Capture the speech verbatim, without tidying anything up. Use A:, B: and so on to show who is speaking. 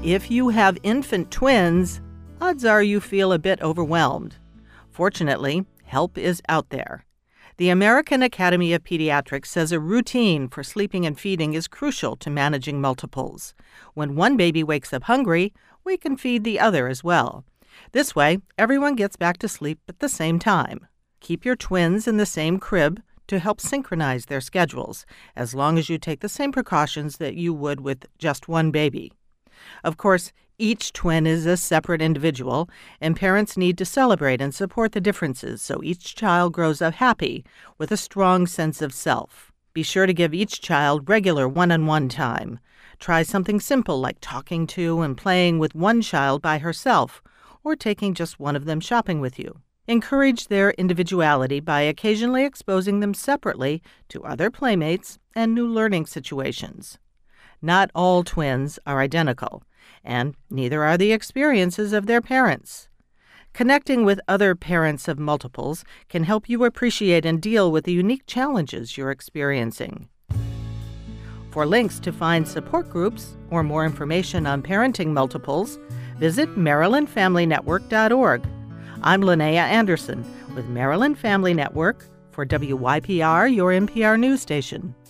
A: If you have infant twins, odds are you feel a bit overwhelmed. Fortunately, help is out there. The American Academy of Pediatrics says a routine for sleeping and feeding is crucial to managing multiples. When one baby wakes up hungry, we can feed the other as well. This way, everyone gets back to sleep at the same time. Keep your twins in the same crib to help synchronize their schedules, as long as you take the same precautions that you would with just one baby. Of course, each twin is a separate individual, and parents need to celebrate and support the differences so each child grows up happy with a strong sense of self. Be sure to give each child regular one-on-one time. Try something simple like talking to and playing with one child by herself, or taking just one of them shopping with you. Encourage their individuality by occasionally exposing them separately to other playmates and new learning situations. Not all twins are identical, and neither are the experiences of their parents. Connecting with other parents of multiples can help you appreciate and deal with the unique challenges you're experiencing. For links to find support groups or more information on parenting multiples, visit Maryland Family Network dot org. I'm Linnea Anderson with Maryland Family Network for W Y P R, your N P R news station.